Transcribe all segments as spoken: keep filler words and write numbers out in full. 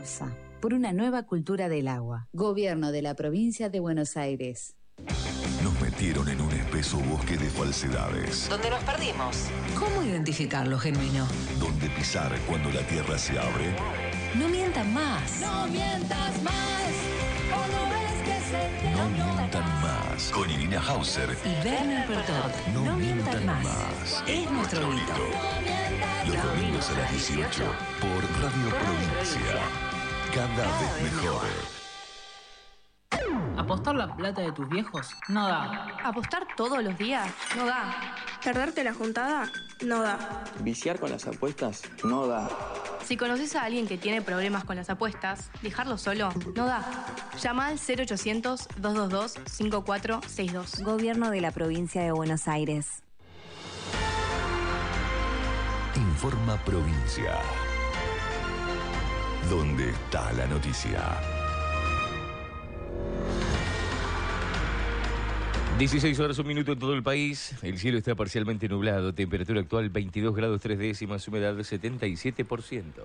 Causa, por una nueva cultura del agua. Gobierno de la Provincia de Buenos Aires. Nos metieron en un espeso bosque de falsedades. Donde nos perdimos. ¿Cómo identificar lo genuino? Donde pisar cuando la tierra se abre. No mientan más. No mientas más. O no ves que se te No mientan más. Con Irina Hauser y Werner Pertot. No, No mientan mientan más. más. Es nuestro grito. Los domingos a las dieciocho por Radio Provincia. Cada vez mejor. ¿Apostar la plata de tus viejos? No da. ¿Apostar todos los días? No da. ¿Perderte la juntada? No da. ¿Viciar con las apuestas? No da. Si conoces a alguien que tiene problemas con las apuestas, dejarlo solo no da. Llama al cero ochocientos, dos dos dos, cinco cuatro seis dos. Gobierno de la Provincia de Buenos Aires. Informa Provincia. ¿Dónde está la noticia? dieciséis horas, un minuto en todo el país. El cielo está parcialmente nublado. Temperatura actual veintidós grados tres décimas. Humedad setenta y siete por ciento.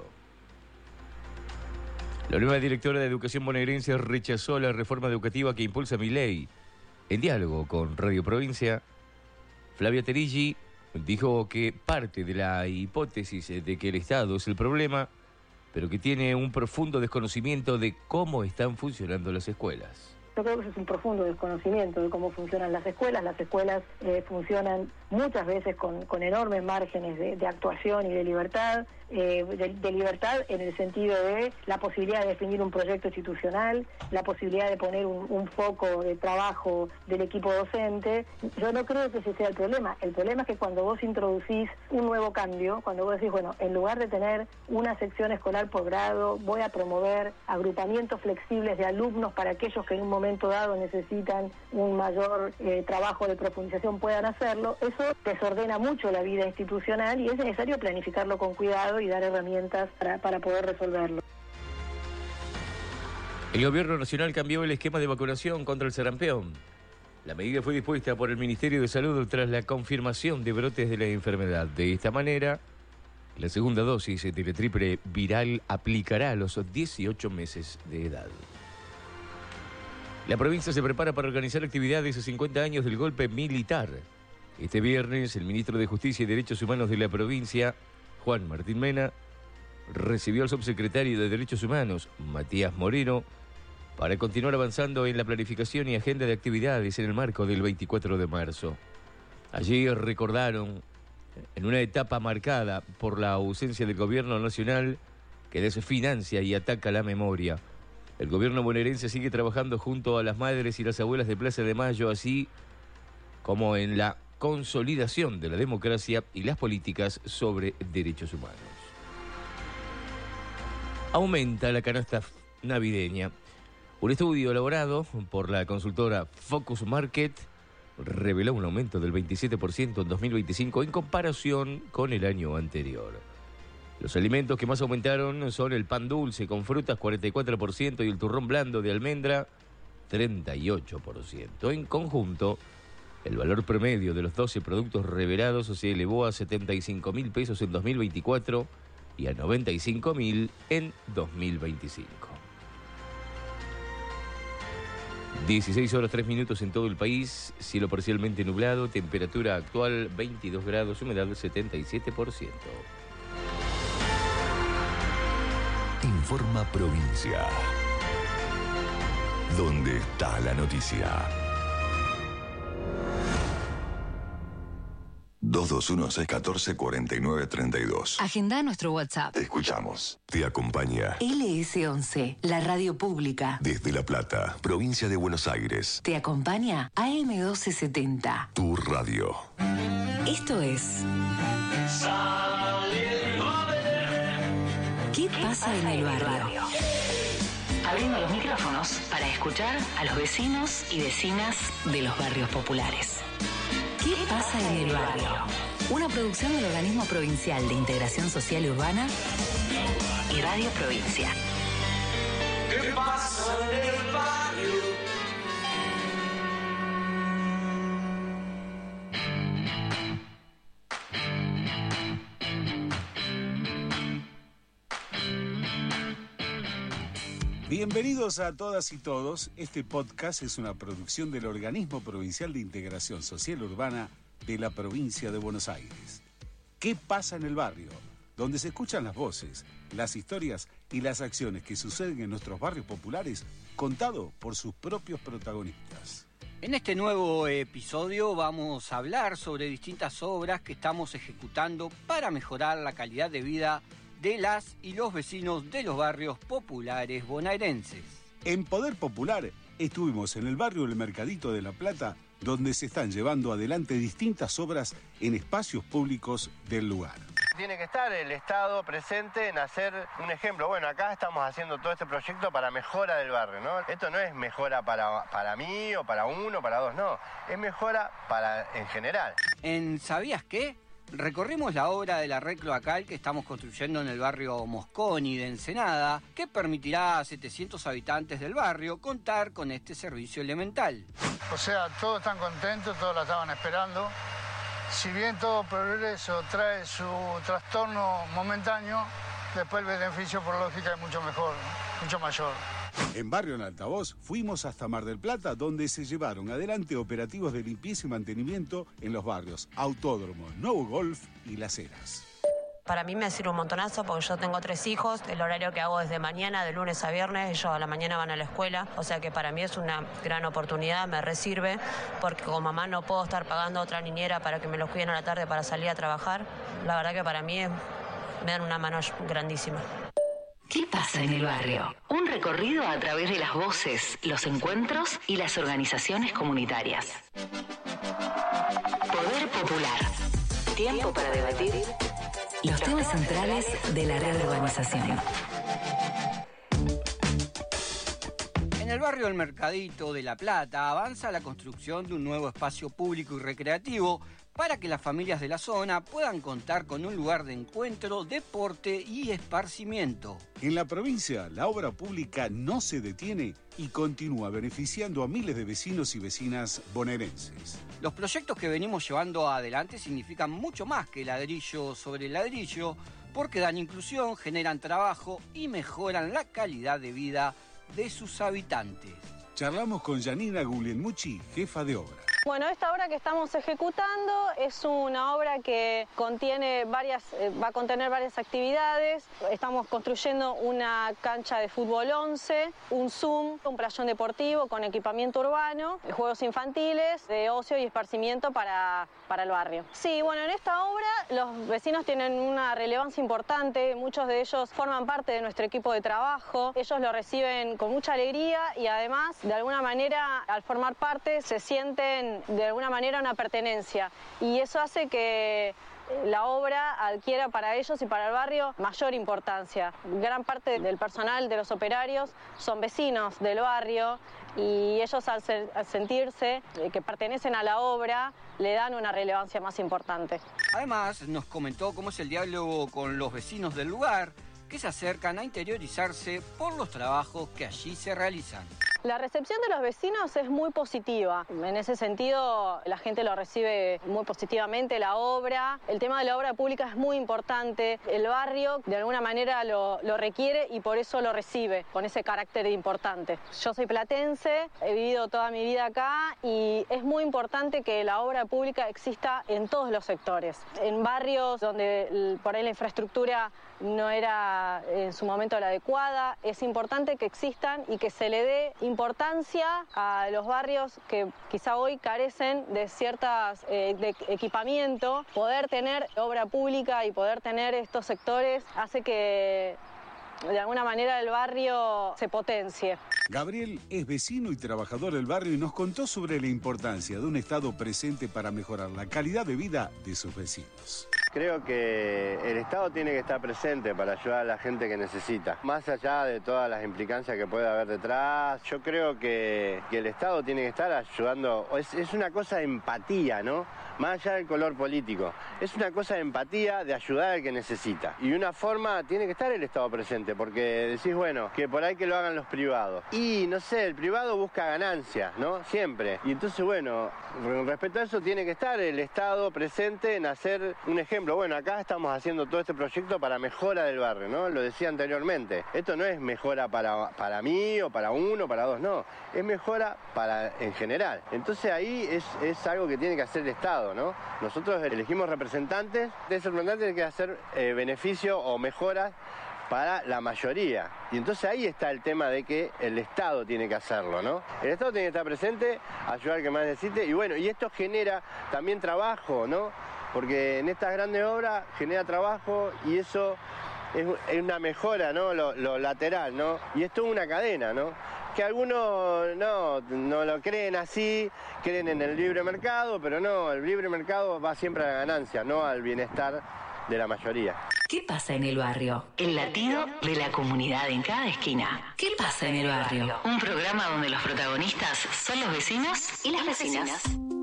La nueva directora de Educación bonaerense rechazó la reforma educativa que impulsa Milei. En diálogo con Radio Provincia, Flavia Terilli dijo que parte de la hipótesis de que el Estado es el problema, pero que tiene un profundo desconocimiento de cómo están funcionando las escuelas. Yo creo que eso es un profundo desconocimiento de cómo funcionan las escuelas. Las escuelas eh, funcionan muchas veces con, con enormes márgenes de, de actuación y de libertad, eh, de, de libertad en el sentido de la posibilidad de definir un proyecto institucional, la posibilidad de poner un, un foco de trabajo del equipo docente. Yo no creo que ese sea el problema. El problema es que cuando vos introducís un nuevo cambio, cuando vos decís, bueno, en lugar de tener una sección escolar por grado, voy a promover agrupamientos flexibles de alumnos para aquellos que en un momento dado necesitan un mayor eh, trabajo de profundización, puedan hacerlo. Eso desordena mucho la vida institucional y es necesario planificarlo con cuidado y dar herramientas para, para poder resolverlo. El gobierno nacional cambió el esquema de vacunación contra el sarampión. La medida fue dispuesta por el Ministerio de Salud tras la confirmación de brotes de la enfermedad. De esta manera, la segunda dosis de la triple viral aplicará a los dieciocho meses de edad. La provincia se prepara para organizar actividades a cincuenta años del golpe militar. Este viernes, el ministro de Justicia y Derechos Humanos de la provincia, Juan Martín Mena, recibió al subsecretario de Derechos Humanos, Matías Moreno, para continuar avanzando en la planificación y agenda de actividades en el marco del veinticuatro de marzo. Allí recordaron, en una etapa marcada por la ausencia del gobierno nacional que desfinancia y ataca la memoria, el gobierno bonaerense sigue trabajando junto a las madres y las abuelas de Plaza de Mayo, así como en la consolidación de la democracia y las políticas sobre derechos humanos. Aumenta la canasta navideña. Un estudio elaborado por la consultora Focus Market reveló un aumento del veintisiete por ciento en dos mil veinticinco en comparación con el año anterior. Los alimentos que más aumentaron son el pan dulce con frutas cuarenta y cuatro por ciento y el turrón blando de almendra treinta y ocho por ciento. En conjunto, el valor promedio de los doce productos revelados se elevó a setenta y cinco mil pesos en dos mil veinticuatro y a noventa y cinco mil en dos mil veinticinco. dieciséis horas tres minutos en todo el país, cielo parcialmente nublado, temperatura actual veintidós grados, humedad setenta y siete por ciento. Informa Provincia. ¿Dónde está la noticia? dos dos uno seis uno cuatro cuatro nueve tres dos. Agenda nuestro WhatsApp. Te escuchamos. Te acompaña L S once, la radio pública. desde La Plata, provincia de Buenos Aires. Te acompaña A M doce setenta. Tu radio. Esto es... ¿Qué pasa en el barrio? Abriendo los micrófonos para escuchar a los vecinos y vecinas de los barrios populares. ¿Qué pasa en el barrio? Una producción del Organismo Provincial de Integración Social y Urbana y Radio Provincia. ¿Qué pasa en el barrio? Bienvenidos a todas y todos. Este podcast es una producción del Organismo Provincial de Integración Social Urbana de la provincia de Buenos Aires. ¿Qué pasa en el barrio? Donde se escuchan las voces, las historias y las acciones que suceden en nuestros barrios populares, contado por sus propios protagonistas. En este nuevo episodio vamos a hablar sobre distintas obras que estamos ejecutando para mejorar la calidad de vida de las y los vecinos de los barrios populares bonaerenses. En Poder Popular estuvimos en el barrio El Mercadito de La Plata, donde se están llevando adelante distintas obras en espacios públicos del lugar. Tiene que estar el Estado presente en hacer un ejemplo. Bueno, acá estamos haciendo todo este proyecto para mejora del barrio, ¿no? Esto no es mejora para, para mí o para uno o para dos, no. Es mejora para en general. En ¿Sabías qué? Recorrimos la obra del arreglo cloacal que estamos construyendo en el barrio Mosconi de Ensenada, que permitirá a setecientos habitantes del barrio contar con este servicio elemental. O sea, todos están contentos, todos la estaban esperando. Si bien todo progreso trae su trastorno momentáneo, después el beneficio por lógica es mucho mejor, mucho mayor. En Barrio en Altavoz fuimos hasta Mar del Plata, donde se llevaron adelante operativos de limpieza y mantenimiento en los barrios Autódromo, Nuevo Golf y Las Heras. Para mí me sirve un montonazo porque yo tengo tres hijos, el horario que hago es de mañana, de lunes a viernes, ellos a la mañana van a la escuela, o sea que para mí es una gran oportunidad, me resirve, porque como mamá no puedo estar pagando a otra niñera para que me los cuiden a la tarde para salir a trabajar, la verdad que para mí es, me dan una mano grandísima. ¿Qué pasa en el barrio? Un recorrido a través de las voces, los encuentros y las organizaciones comunitarias. Poder Popular. Tiempo para debatir los temas centrales de la reurbanización. En el barrio El Mercadito de La Plata avanza la construcción de un nuevo espacio público y recreativo para que las familias de la zona puedan contar con un lugar de encuentro, deporte y esparcimiento. En la provincia, la obra pública no se detiene y continúa beneficiando a miles de vecinos y vecinas bonaerenses. Los proyectos que venimos llevando adelante significan mucho más que ladrillo sobre ladrillo, porque dan inclusión, generan trabajo y mejoran la calidad de vida de sus habitantes. Charlamos con Janina Guglielmucci, jefa de obra. Bueno, esta obra que estamos ejecutando es una obra que contiene varias, eh, va a contener varias actividades. Estamos construyendo una cancha de fútbol once, un Zoom, un playón deportivo con equipamiento urbano, juegos infantiles, de ocio y esparcimiento para, para el barrio. Sí, bueno, en esta obra los vecinos tienen una relevancia importante, muchos de ellos forman parte de nuestro equipo de trabajo, ellos lo reciben con mucha alegría y además, de alguna manera, al formar parte, se sienten de alguna manera una pertenencia y eso hace que la obra adquiera para ellos y para el barrio mayor importancia. Gran parte del personal, de los operarios, son vecinos del barrio y ellos al, ser, al sentirse que pertenecen a la obra le dan una relevancia más importante. Además, nos comentó cómo es el diálogo con los vecinos del lugar que se acercan a interiorizarse por los trabajos que allí se realizan. La recepción de los vecinos es muy positiva. En ese sentido, la gente lo recibe muy positivamente, la obra. El tema de la obra pública es muy importante. El barrio, de alguna manera, lo, lo requiere y por eso lo recibe, con ese carácter importante. Yo soy platense, he vivido toda mi vida acá y es muy importante que la obra pública exista en todos los sectores. En barrios donde por ahí la infraestructura no era en su momento la adecuada, es importante que existan y que se le dé importancia a los barrios que quizá hoy carecen de ciertas eh, de equipamiento. Poder tener obra pública y poder tener estos sectores hace que de alguna manera el barrio se potencie. Gabriel es vecino y trabajador del barrio y nos contó sobre la importancia de un Estado presente para mejorar la calidad de vida de sus vecinos. Creo que el Estado tiene que estar presente para ayudar a la gente que necesita. Más allá de todas las implicancias que puede haber detrás, yo creo que, que el Estado tiene que estar ayudando. Es, es una cosa de empatía, ¿no? Más allá del color político. Es una cosa de empatía, de ayudar al que necesita. Y una forma tiene que estar el Estado presente, porque decís, bueno, que por ahí que lo hagan los privados. Y no sé, el privado busca ganancias, ¿no? Siempre. Y entonces, bueno, respecto a eso tiene que estar el Estado presente en hacer un ejemplo. Bueno, acá estamos haciendo todo este proyecto para mejora del barrio, ¿no? Lo decía anteriormente. Esto no es mejora para, para mí o para uno, para dos, no. Es mejora para en general. Entonces ahí es, es algo que tiene que hacer el Estado, ¿no? Nosotros elegimos representantes, de ese representante tiene que hacer eh, beneficio o mejoras para la mayoría. Y entonces ahí está el tema de que el Estado tiene que hacerlo, ¿no? El Estado tiene que estar presente, ayudar al que más necesite, y bueno, y esto genera también trabajo, ¿no? Porque en estas grandes obras genera trabajo y eso es, es una mejora, ¿no? Lo, lo lateral, ¿no? Y esto es una cadena, ¿no? Que algunos no, no lo creen así, creen en el libre mercado, pero no, el libre mercado va siempre a la ganancia, no al bienestar de la mayoría. ¿Qué pasa en el barrio? El latido de la comunidad en cada esquina. ¿Qué pasa en el barrio? Un programa donde los protagonistas son los vecinos y las vecinas.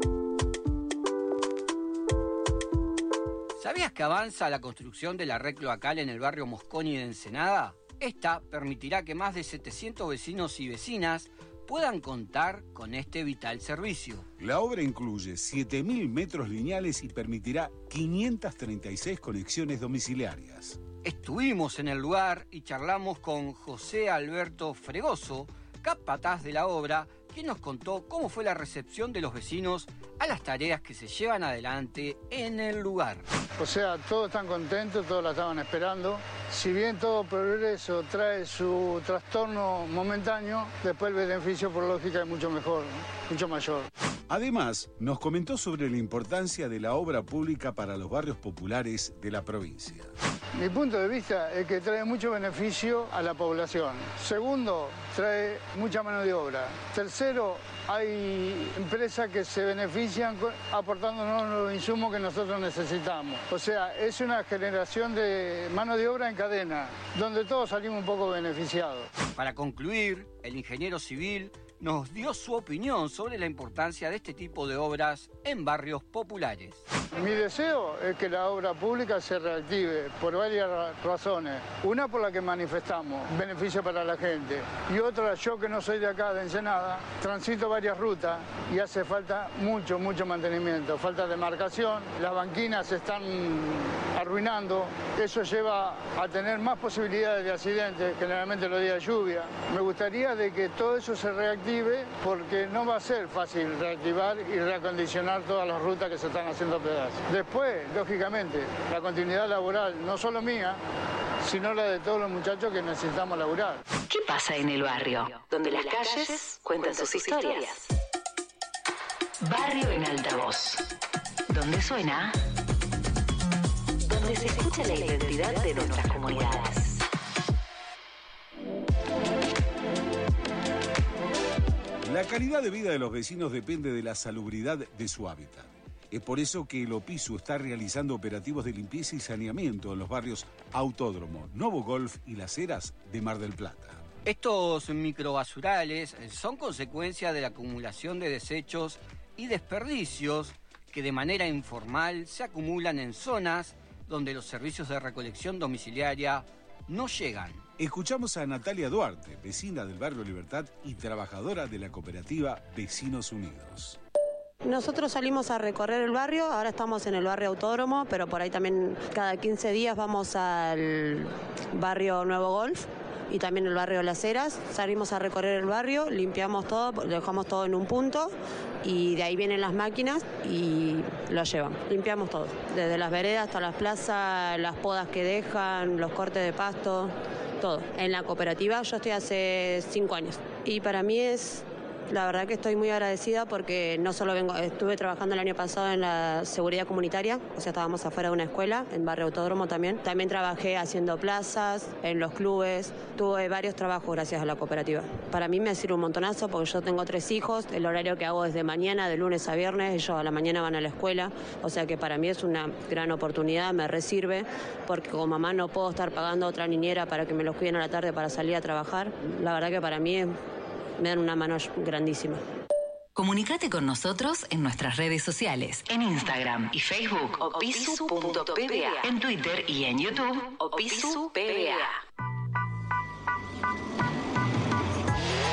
¿Sabías que avanza la construcción de la red cloacal en el barrio Mosconi de Ensenada? Esta permitirá que más de setecientos vecinos y vecinas puedan contar con este vital servicio. La obra incluye siete mil metros lineales y permitirá quinientas treinta y seis conexiones domiciliarias. Estuvimos en el lugar y charlamos con José Alberto Fregoso, capataz de la obra, quien nos contó cómo fue la recepción de los vecinos a las tareas que se llevan adelante en el lugar. O sea, todos están contentos, todos la estaban esperando. Si bien todo progreso trae su trastorno momentáneo, después el beneficio por lógica es mucho mejor, mucho mayor. Además, nos comentó sobre la importancia de la obra pública para los barrios populares de la provincia. Mi punto de vista es que trae mucho beneficio a la población. Segundo, trae mucha mano de obra. Tercero, hay empresas que se benefician aportándonos los insumos que nosotros necesitamos. O sea, es una generación de mano de obra en cadena, donde todos salimos un poco beneficiados. Para concluir, el ingeniero civil nos dio su opinión sobre la importancia de este tipo de obras en barrios populares. Mi deseo es que la obra pública se reactive por varias razones. Una por la que manifestamos, beneficio para la gente. Y otra, yo que no soy de acá, de Ensenada, transito varias rutas y hace falta mucho, mucho mantenimiento. Falta de marcación, las banquinas se están arruinando. Eso lleva a tener más posibilidades de accidentes, generalmente los días de lluvia. Me gustaría de que todo eso se reactive porque no va a ser fácil reactivar y reacondicionar todas las rutas que se están haciendo pedazos. Después, lógicamente, la continuidad laboral, no solo mía, sino la de todos los muchachos que necesitamos laburar. ¿Qué pasa en el barrio? Donde las calles cuentan sus historias. Barrio en altavoz. Donde suena... Donde se escucha la identidad de nuestras comunidades. La calidad de vida de los vecinos depende de la salubridad de su hábitat. Es por eso que el OPISU está realizando operativos de limpieza y saneamiento en los barrios Autódromo, Novo Golf y Las Heras de Mar del Plata. Estos microbasurales son consecuencia de la acumulación de desechos y desperdicios que de manera informal se acumulan en zonas donde los servicios de recolección domiciliaria no llegan. Escuchamos a Natalia Duarte, vecina del barrio Libertad y trabajadora de la cooperativa Vecinos Unidos. Nosotros salimos a recorrer el barrio, ahora estamos en el barrio Autódromo, pero por ahí también cada quince días vamos al barrio Nuevo Golf y también el barrio Las Heras. Salimos a recorrer el barrio, limpiamos todo, dejamos todo en un punto y de ahí vienen las máquinas y lo llevan. Limpiamos todo, desde las veredas hasta las plazas, las podas que dejan, los cortes de pasto, todo. En la cooperativa yo estoy hace cinco años y para mí es... La verdad que estoy muy agradecida porque no solo vengo, estuve trabajando el año pasado en la seguridad comunitaria, o sea, estábamos afuera de una escuela, en Barrio Autódromo también. También trabajé haciendo plazas, en los clubes, tuve varios trabajos gracias a la cooperativa. Para mí me sirve un montonazo porque yo tengo tres hijos, el horario que hago es de mañana, de lunes a viernes, ellos a la mañana van a la escuela, o sea que para mí es una gran oportunidad, me resirve, porque como mamá no puedo estar pagando a otra niñera para que me los cuiden a la tarde para salir a trabajar. La verdad que para mí es... me dan una mano grandísima. Comunicate con nosotros en nuestras redes sociales, en Instagram y Facebook, opisu punto p b a, en Twitter y en YouTube, opisu punto p b a.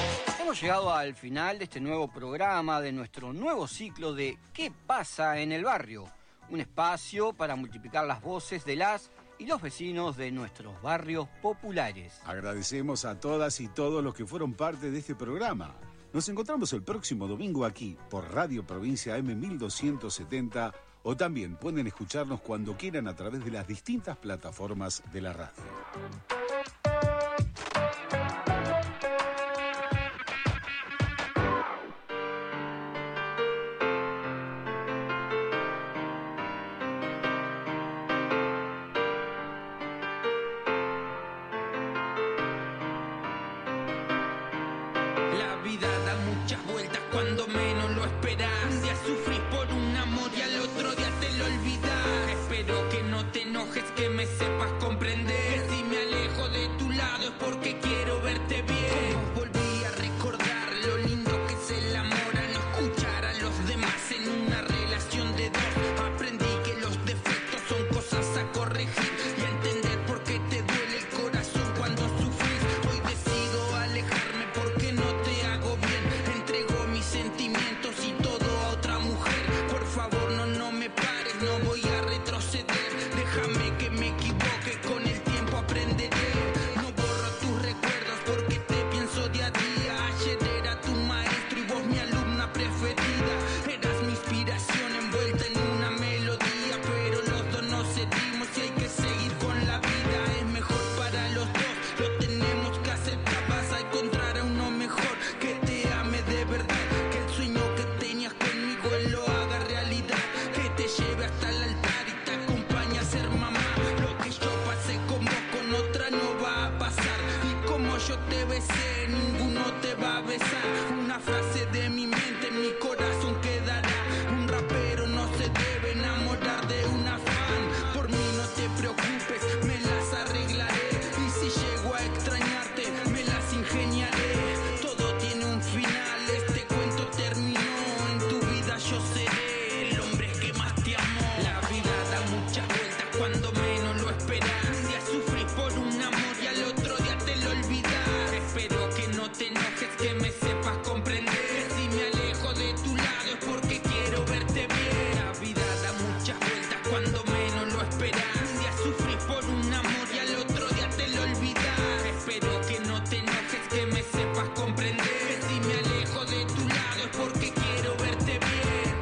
Hemos llegado al final de este nuevo programa, de nuestro nuevo ciclo de ¿Qué pasa en el barrio? Un espacio para multiplicar las voces de las y los vecinos de nuestros barrios populares. Agradecemos a todas y todos los que fueron parte de este programa. Nos encontramos el próximo domingo aquí por Radio Provincia M mil doscientos setenta o también pueden escucharnos cuando quieran a través de las distintas plataformas de la radio. Cuando menos lo esperas, un día sufrís por un amor y al otro día te lo olvidás. Espero que no te enojes, que me sepas comprender. Que si me alejo de tu lado es porque quiero verte bien. Volví a recordar lo lindo que es el amor, al no escuchar a los demás en una relación de dos. Aprendí que los defectos son cosas a corregir y a entender por qué te duele el corazón cuando sufrís. Hoy decido alejarme porque no te hago bien. Entrego mis sentimientos y todo a otra mujer. Por favor, no, no me pares, no voy a retroceder. Déjame que me equivoque, con el tiempo aprenderé. No borro tus recuerdos porque te pienso día a día. Ayer era tu maestro y vos mi alumna preferida. Eras mi inspiración envuelta en una melodía, pero los dos nos cedimos y hay que seguir con la vida. Es mejor para los dos, lo tenemos que aceptar. Vas a encontrar a uno mejor que te ame de verdad. Que el sueño que tenías conmigo él lo haga realidad. Que te lleve hasta el altar y te acompañe a ser mamá. Lo que yo pasé con vos con otra no va a pasar. Y como yo te besé, ninguno te va a besar. Una frase de mi mente en mi corazón quedará. Un rapero no se debe enamorar de una fan. Por mí no te preocupes, me las arreglaré. Y si llego a extrañarte, me las ingeniaré. Todo tiene un final, este cuento terminó. En tu vida yo seré el hombre que más te amó. La vida da muchas vueltas cuando menos lo esperas. Un día sufrís por un amor y al otro día te lo olvidás. Espero que no te enojes, que me sepas comprender. Que si me alejo de tu lado es porque quiero verte bien. La vida da muchas vueltas cuando menos lo esperas. Un día sufrís por un amor y al otro día te lo olvidás. Espero que no te enojes, que me sepas comprender. Que si me alejo de tu lado es porque quiero verte bien.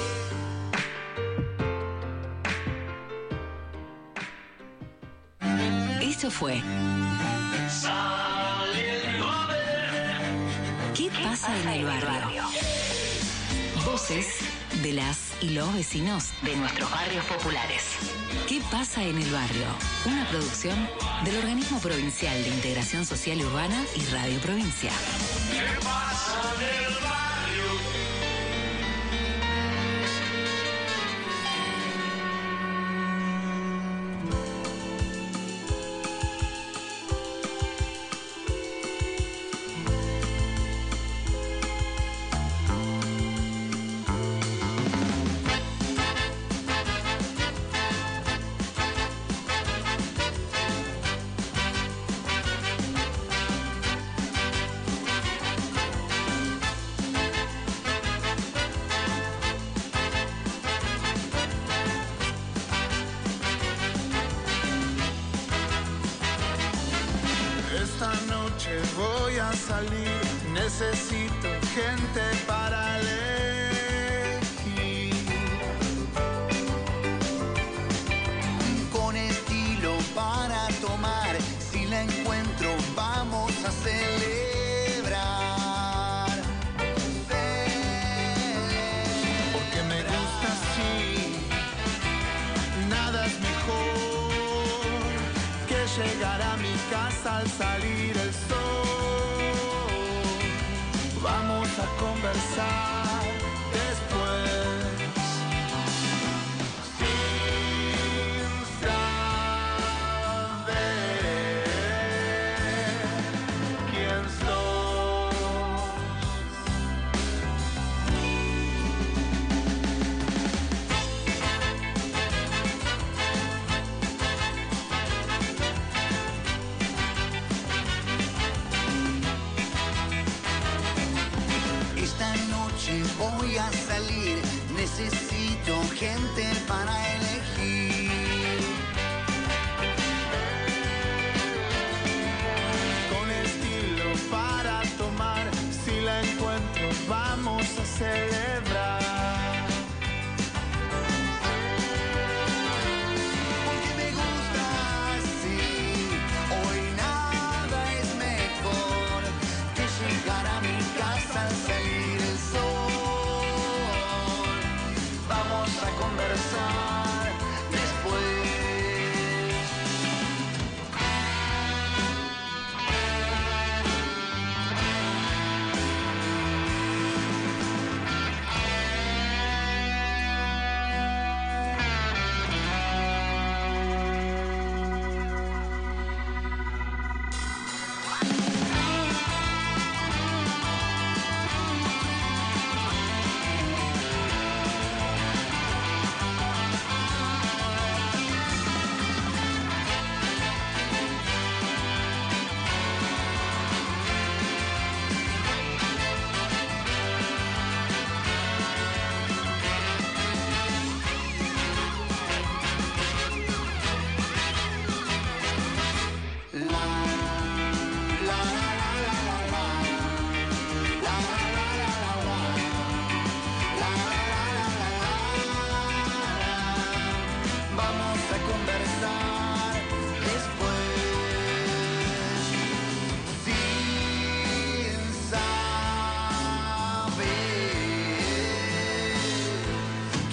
Eso fue ¿Qué pasa en el barrio? Voces de las y los vecinos de nuestros barrios populares. ¿Qué pasa en el barrio? Una producción del Organismo Provincial de Integración Social y Urbana y Radio Provincia. ¿Qué pasa en el barrio? Esta noche voy a salir, necesito gente para elegir. Con estilo para tomar, si la encuentro vamos a celebrar. Porque me gusta así, nada es mejor que llegar a mi casa al salir el sol. Vamos a conversar después. Sin saber quién sos. necesito gente para elegir. Con estilo para tomar, si la encuentro vamos a celebrar. Porque me gusta así, hoy nada es mejor que llegar a mi casa al salir el sol. Vamos a conversar después. Vamos a conversar después, sin saber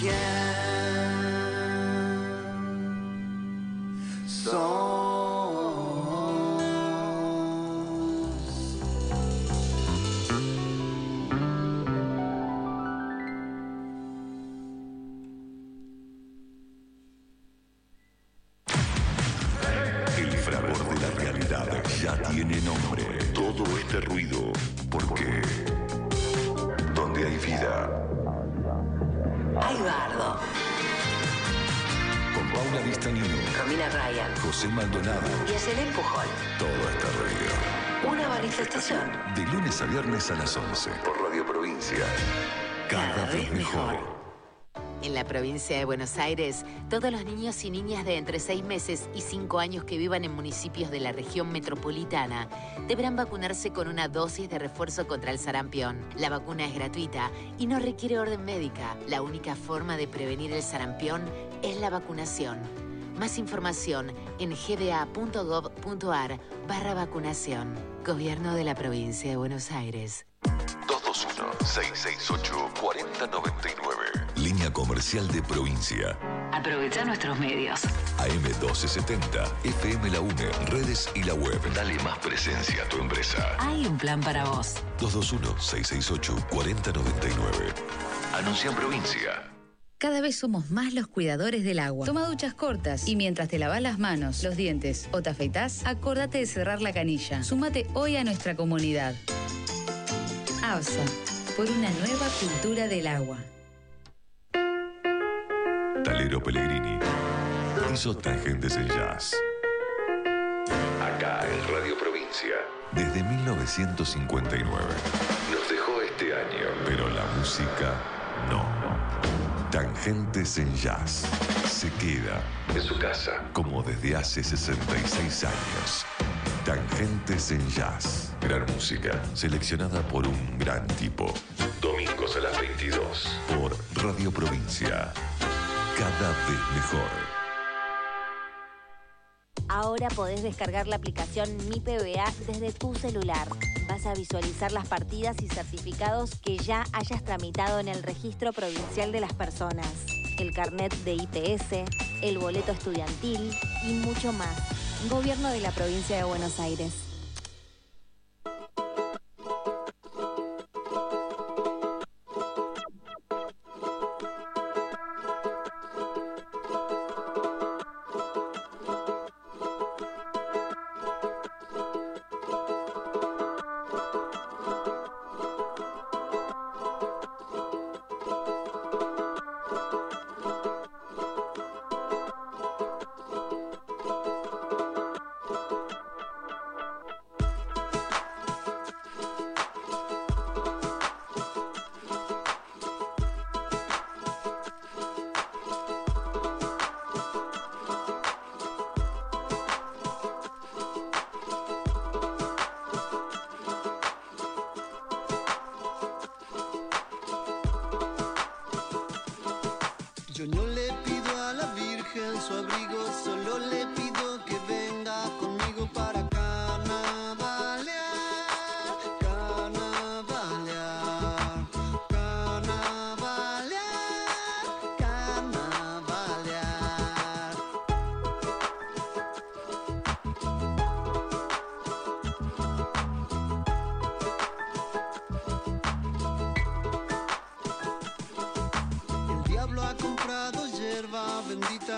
quién El fragor de la realidad ya tiene nombre. Todo este ruido, porque donde hay vida, Hay bardo. con Paula Vistanino, Romina Ryan. José Maldonado, Y Ayselén Pujol. todo este ruido. Una manifestación. De lunes a viernes a las once, por Radio Provincia. Cada, vez mejor. En la provincia de Buenos Aires, todos los niños y niñas de entre seis meses y cinco años que vivan en municipios de la región metropolitana deberán vacunarse con una dosis de refuerzo contra el sarampión. La vacuna es gratuita y no requiere orden médica. La única forma de prevenir el sarampión es la vacunación. Más información en gba.gov.ar barra vacunación. Gobierno de la provincia de Buenos Aires. dos dos uno, seis seis ocho, cuatro cero nueve nueve. Línea comercial de provincia. Aprovecha nuestros medios. A M doce setenta, F M La UNE, redes y la web. Dale más presencia a tu empresa. Hay un plan para vos. dos dos uno, seis seis ocho, cuatro cero nueve nueve. Anuncia en provincia. Cada vez somos más los cuidadores del agua. Toma duchas cortas y mientras te lavas las manos, los dientes o te afeitás, acordate de cerrar la canilla. Súmate hoy a nuestra comunidad. ABSA, por una nueva cultura del agua. Talero Pellegrini hizo Tangentes en Jazz. Acá en Radio Provincia. Desde mil novecientos cincuenta y nueve. Nos dejó este año, pero la música no. Tangentes en Jazz. Se queda en su casa como desde hace sesenta y seis años. Tangentes en Jazz. Gran música seleccionada por un gran tipo. Domingos a las veintidós por Radio Provincia. Cada vez mejor. Ahora podés descargar la aplicación Mi P B A desde tu celular. Vas a visualizar las partidas y certificados que ya hayas tramitado en el Registro Provincial de las Personas, el carnet de I T S, el boleto estudiantil y mucho más. Gobierno de la Provincia de Buenos Aires.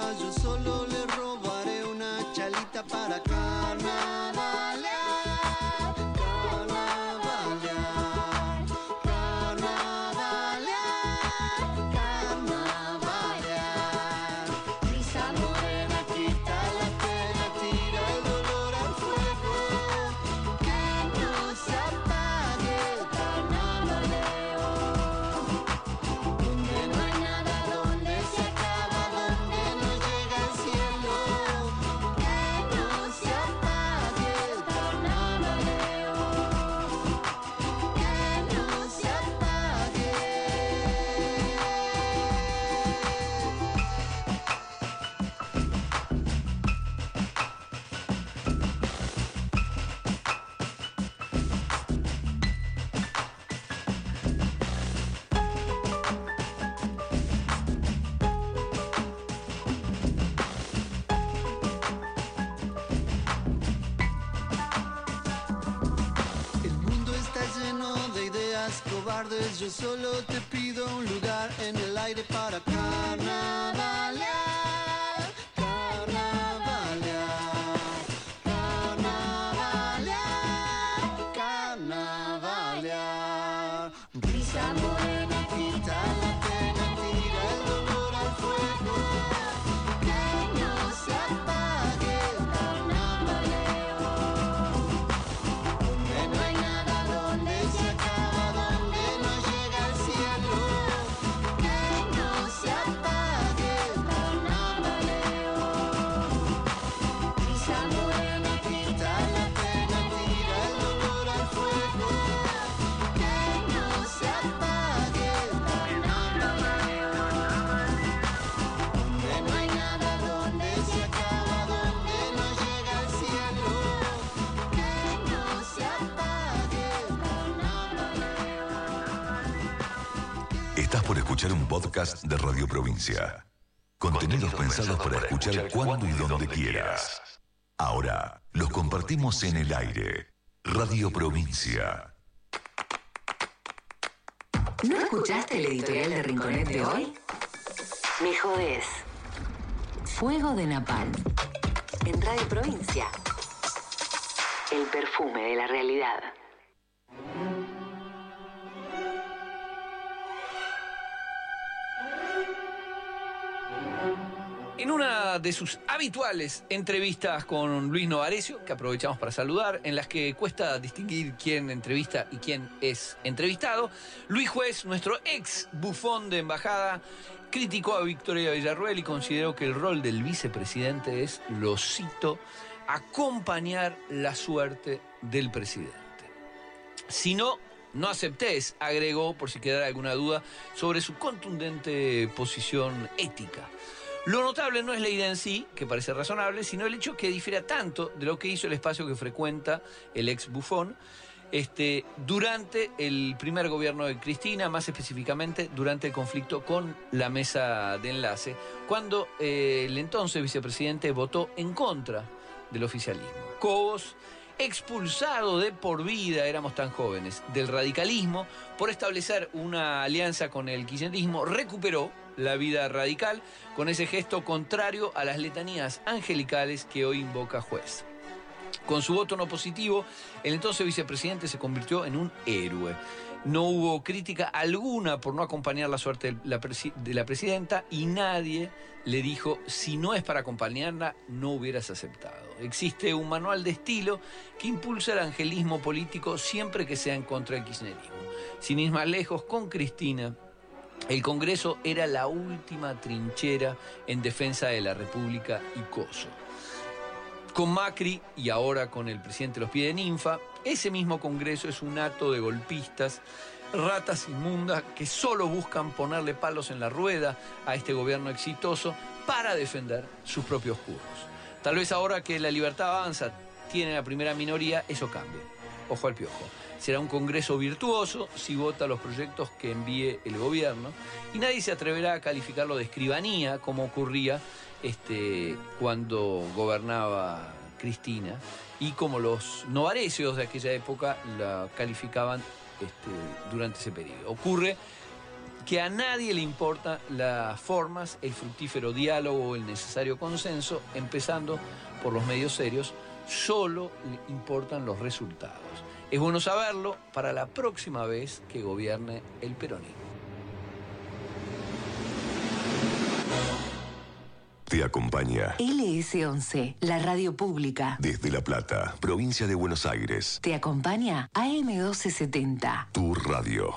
nada, yo solo le robaré una chalita para carnavalear. Carnavalear, carnavalear, carnavalear. Brisa morena quita la pena, tira el dolor al fuego. Que no se apague el carnavaleo. Donde no hay nada, donde se acaba, donde no llega el cielo. Que no se apague el carnavaleo. Que no se apague. El mundo está lleno de ideas cobardes. Yo solo te pido un lugar en el aire para carnavalear. Carnavalear, carnavalear, carnavalear. Brisa morena quita la pena, tira el dolor al fuego. Que no se apague el carnavaleo. Donde no hay nada, donde se acaba, donde no llega el cielo. Que no se apague el carnavaleo. Brisa morena quita la pena, tira el dolor al fuego. Que no se apague el carnavaleo. Donde no hay nada, donde se acaba, donde no llega el cielo. Que no se apague el carnavaleo. Estás por escuchar un podcast de Radio Provincia. Contenidos pensados para escuchar cuando y donde quieras. Ahora los compartimos en el aire. Radio Provincia. ¿No escuchaste el editorial de Rinconet de hoy? Me jodés. Fuego de Napalm. En Radio Provincia. El perfume de la realidad. En una de sus habituales entrevistas con Luis Novarecio, que aprovechamos para saludar, en las que cuesta distinguir quién entrevista y quién es entrevistado, Luis Juez, nuestro ex bufón de embajada, criticó a Victoria Villarruel y consideró que el rol del vicepresidente es, lo cito, acompañar la suerte del presidente. Si no, no aceptés, agregó, por si quedara alguna duda, sobre su contundente posición ética. Lo notable no es la idea en sí, que parece razonable, sino el hecho que difiera tanto de lo que hizo el espacio que frecuenta el ex bufón este, durante el primer gobierno de Cristina, más específicamente durante el conflicto con la mesa de enlace, cuando eh, el entonces vicepresidente votó en contra del oficialismo. Cobos, expulsado de por vida, éramos tan jóvenes, del radicalismo, por establecer una alianza con el kirchnerismo, recuperó la vida radical con ese gesto contrario a las letanías angelicales que hoy invoca Juez. Con su voto no positivo, el entonces vicepresidente se convirtió en un héroe. No hubo crítica alguna por no acompañar la suerte de la, presi- de la presidenta y nadie le dijo, si no es para acompañarla, no hubieras aceptado. Existe un manual de estilo que impulsa el angelismo político siempre que sea en contra del kirchnerismo. Sin ir más lejos, con Cristina, el Congreso era la última trinchera en defensa de la República y Coso. Con Macri y ahora con el presidente de los pies de ninfa, ese mismo Congreso es un hato de golpistas, ratas inmundas que solo buscan ponerle palos en la rueda a este gobierno exitoso para defender sus propios curros. Tal vez ahora que la Libertad Avanza tiene la primera minoría, eso cambie. Ojo al piojo. Será un Congreso virtuoso si vota los proyectos que envíe el gobierno y nadie se atreverá a calificarlo de escribanía como ocurría este, cuando gobernaba Cristina y como los novarecios de aquella época la calificaban este, durante ese periodo. Ocurre que a nadie le importan las formas, el fructífero diálogo o el necesario consenso, empezando por los medios serios, solo le importan los resultados. Es bueno saberlo para la próxima vez que gobierne el peronismo. Te acompaña L S once, la radio pública. desde La Plata, provincia de Buenos Aires. Te acompaña A M doce setenta. Tu radio.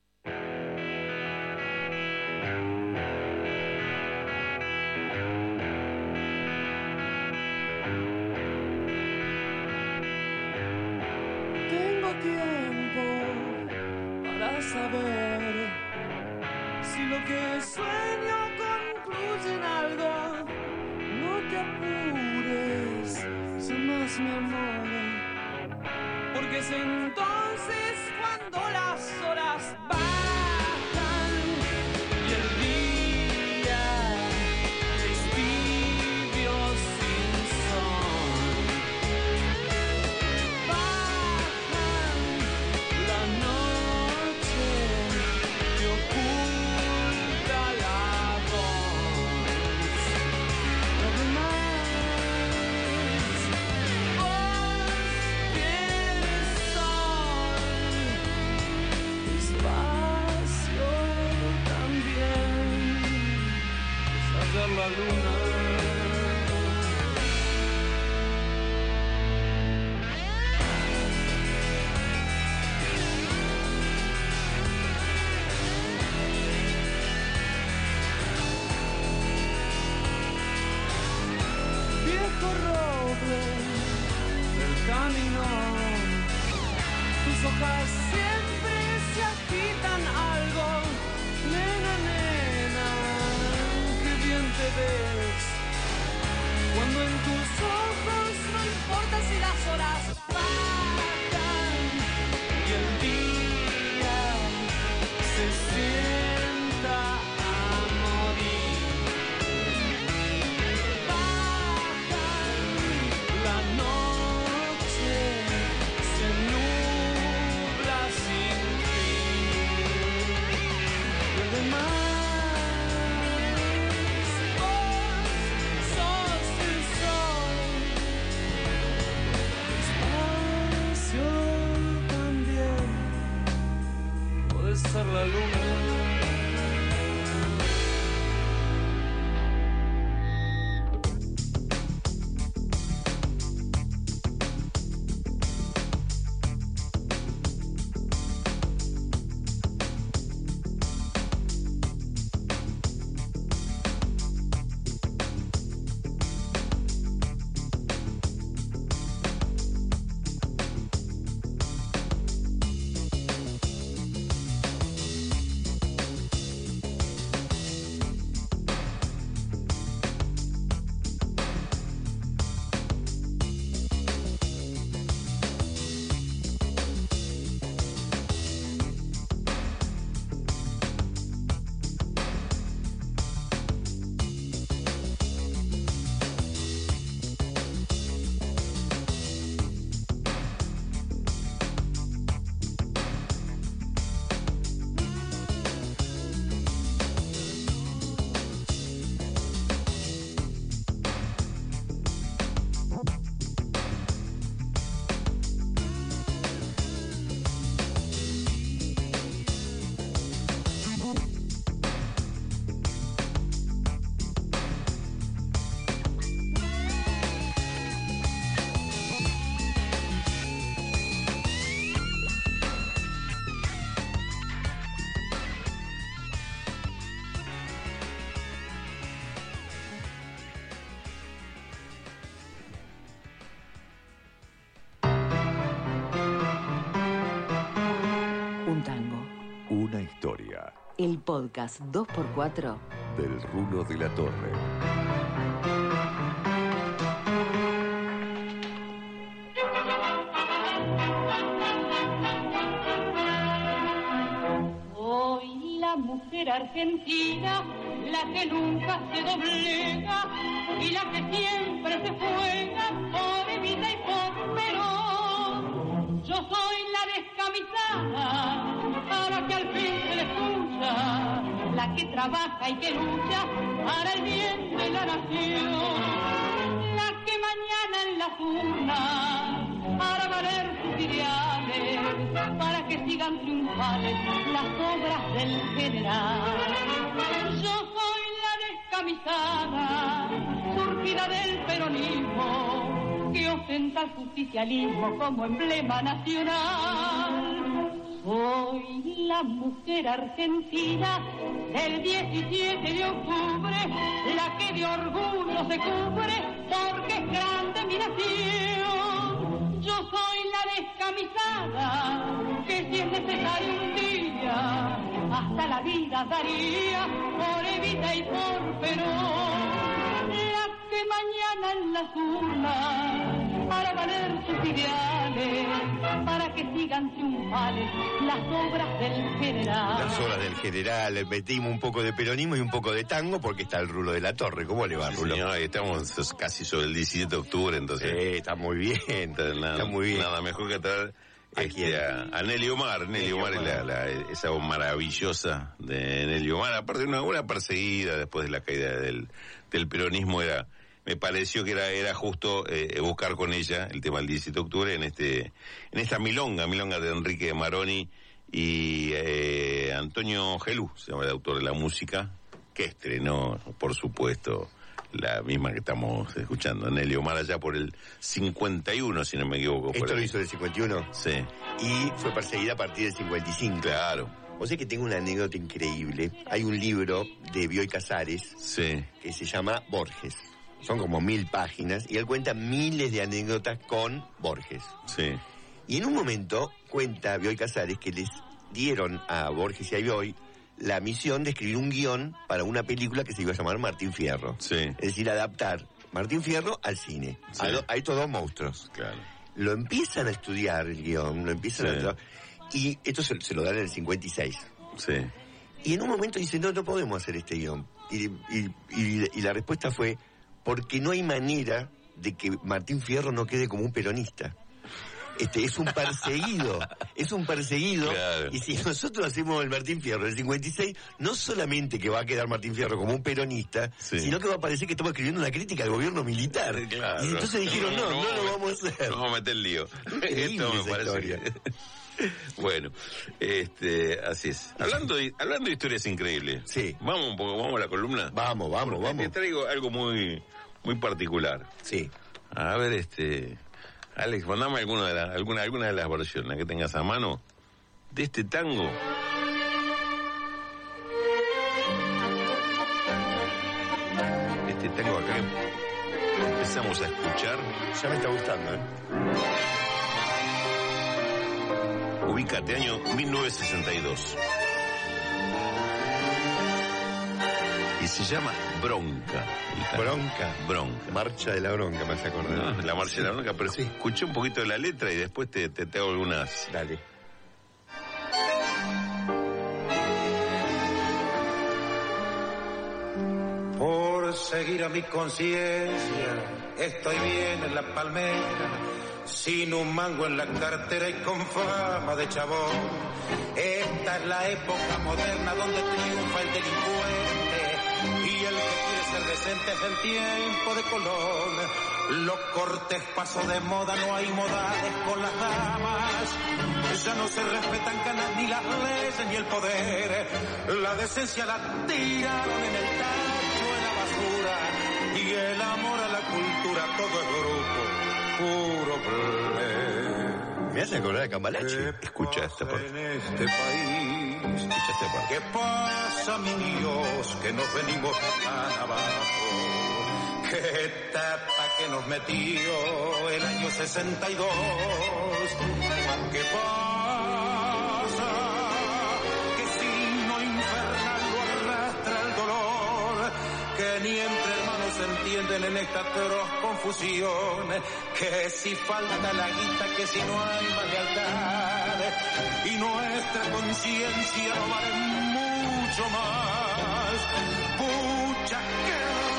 Tengo tiempo para saber si lo que sueño concluye en algo. No te apures, sin más mi amor, porque es entonces cuando las horas bajan y el día es tibio sin sol. Bajan la noche y oculta la voz. Lo demás, vos tienes sol, espacio también, saber la luna. Viejo roble del camino, tus hojas siempre se agitan algo. Nena, nena, qué bien te ves, cuando en tus ojos no importa si las horas pasan y el día se sienta a morir. La noche se nubla sin fin. Lo demás, vos sos el sol, espacio también, podés ser la luna. Un tango. Una historia El podcast dos por cuatro del Rulo de la Torre. Hoy la mujer argentina, la que nunca se doblega y la que siempre se juega por Evita y por Perón. Yo soy la descamisada, para que al fin se le escucha trabaja y que lucha para el bien de la nación. La que mañana en las urnas hará valer sus ideales para que sigan triunfales las obras del general. Yo soy la descamisada, surgida del peronismo, que ostenta el justicialismo como emblema nacional. Soy la mujer argentina del diecisiete de octubre, la que de orgullo se cubre porque es grande mi nación. Yo soy la descamisada que si es necesario un día hasta la vida daría por Evita y por Perón. La que mañana en las urnas hará valer sus ideales para que sigan triunfales las obras del general. Las obras del general, metimos un poco de peronismo y un poco de tango porque está el Rulo de la Torre. ¿Cómo le va, Sí, Rulo? señor, estamos casi sobre el diecisiete de octubre, entonces. Sí, está muy bien, Entonces, nada, está muy bien. Nada mejor que traer ¿A este, quién? a, a Nelly Omar. Nelly Omar es la, la, esa voz maravillosa de Nelly Omar. Aparte, una, una perseguida después de la caída del, del peronismo, era, me pareció que era, era justo eh, buscar con ella el tema del diecisiete de octubre en este, en esta milonga, milonga de Enrique Maroni y eh, Antonio Gelú, se llama el autor de la música, que estrenó, por supuesto, la misma que estamos escuchando, Nelly Omar, allá por el cincuenta y uno, si no me equivoco. ¿Esto lo hizo en el cincuenta y uno? Sí. Y fue perseguida a partir del cincuenta y cinco. Claro. O sea que tengo una anécdota increíble. Hay un libro de Bioy Casares sí. que se llama Borges. Son como mil páginas y él cuenta miles de anécdotas con Borges. Sí. Y en un momento cuenta Bioy Casares que les dieron a Borges y a Bioy la misión de escribir un guión para una película que se iba a llamar Martín Fierro. Sí. Es decir, adaptar Martín Fierro al cine. Sí. A, do, a estos dos monstruos. Claro. Lo empiezan a estudiar el guión, lo empiezan Sí. a estudiar, y esto se, se lo dan en el cincuenta y seis. Sí. Y en un momento dicen, no, no podemos hacer este guión. Y, y, y, y la respuesta fue, porque no hay manera de que Martín Fierro no quede como un peronista. Este, es un perseguido, es un perseguido, Claro. y si nosotros hacemos el Martín Fierro del cincuenta y seis, no solamente que va a quedar Martín Fierro como un peronista, Sí. sino que va a parecer que estamos escribiendo una crítica al gobierno militar. Claro. Y entonces dijeron, no, no, lo vamos a hacer. No vamos a meter el lío. Increíble Esto me esa parece historia. que- Bueno, este, así es. Hablando de, hablando de historias increíbles. Sí. Vamos un poco, vamos a la columna. Vamos, vamos, Porque vamos. Te traigo algo muy, muy particular. Sí. A ver, este, Alex, mandame alguna de las, alguna, alguna de las versiones que tengas a mano de este tango. Este tango acá empezamos a escuchar. Ya me está gustando, ¿eh? Ubícate, año mil novecientos sesenta y dos. Y se llama Bronca. el tango. Bronca. Bronca. Marcha de la bronca, me hace acordar. Ah, la marcha de la bronca, pero Sí. escuché un poquito de la letra y después te, te, te hago algunas. Dale. Por seguir a mi conciencia, estoy bien en la palmera, sin un mango en la cartera y con fama de chabón. Esta es la época moderna donde triunfa el delincuente y el que quiere ser decente es el tiempo de Colón. Los cortes pasó de moda, no hay modales con las damas, ya no se respetan canas ni las leyes ni el poder. La decencia la tiraron en el tacho, en la basura, y el amor a la cultura todo es grupo, puro play. Me hace acordar a Cambalache. Escucha esta parte. En este país, Escucha esta parte. ¿qué pasa, mi Dios, que nos venimos tan abajo? ¿Qué etapa que nos metió el año sesenta y dos? ¿Qué pasa? ¿Qué signo infernal lo arrastra el dolor? Que ni entre hermanos se entienden en esta atroz confusión. Que si falta la guita, que si no hay más lealtad, y nuestra conciencia no vale mucho más. Pucha, que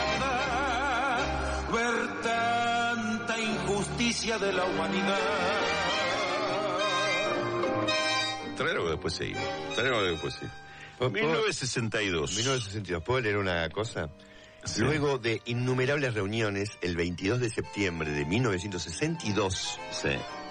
ver tanta injusticia de la humanidad. Trae algo que después seguimos. Trae algo que después seguimos. mil novecientos sesenta y dos. mil novecientos sesenta y dos. ¿Puedo leer una cosa? Sí. Luego de innumerables reuniones, el veintidós de septiembre de mil novecientos sesenta y dos, sí.